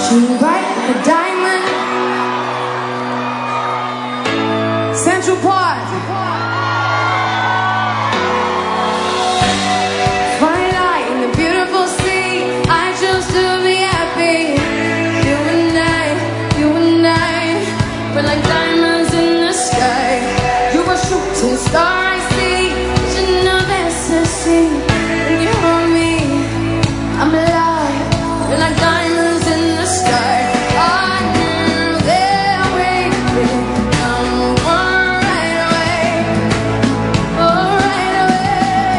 Shine bright like a diamond. Central Park. Fine light in the beautiful sea. I choose to be happy. You and I, we're like diamonds in the sky. You're a shooting star I see. Vision of ecstasy. When you hold me, I'm alive. We're like diamonds in the sky. I knew that we would come right away. Oh, right away.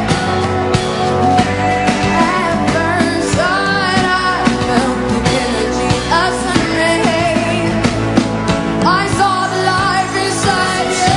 At first sight, I felt the energy of sun rays. I saw the life inside you.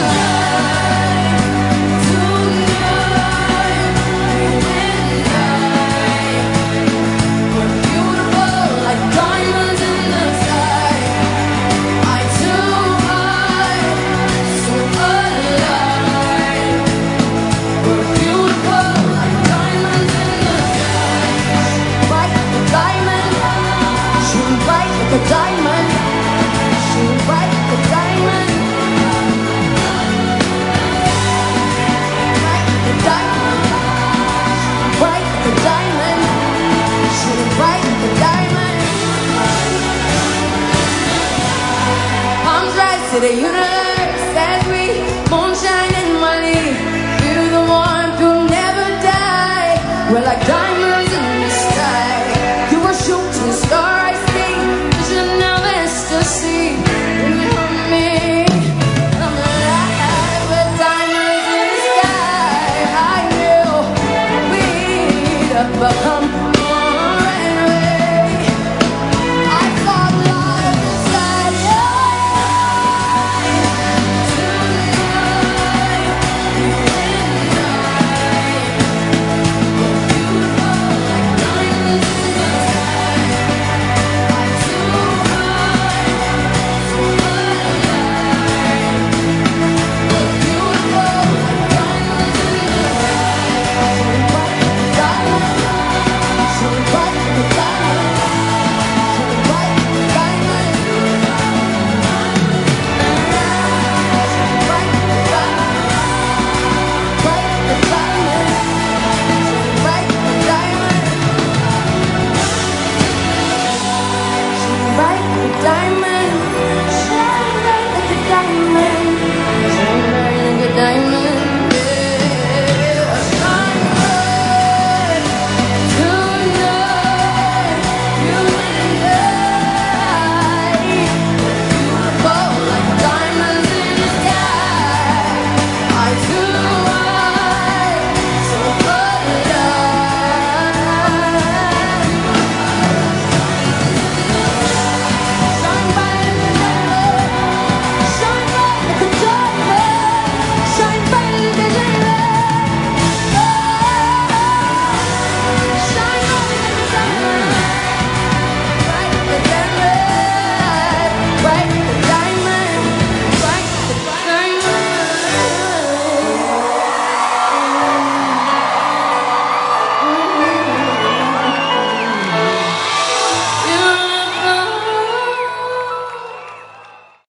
Tonight, you and I were beautiful like diamonds in the sky. I too high, so alive. We're beautiful like diamonds in the sky. Bright like a diamond, shine bright like a diamond, shine bright like a diamond. Bright like a diamond, shine bright like a diamond. Arms rise to the universe.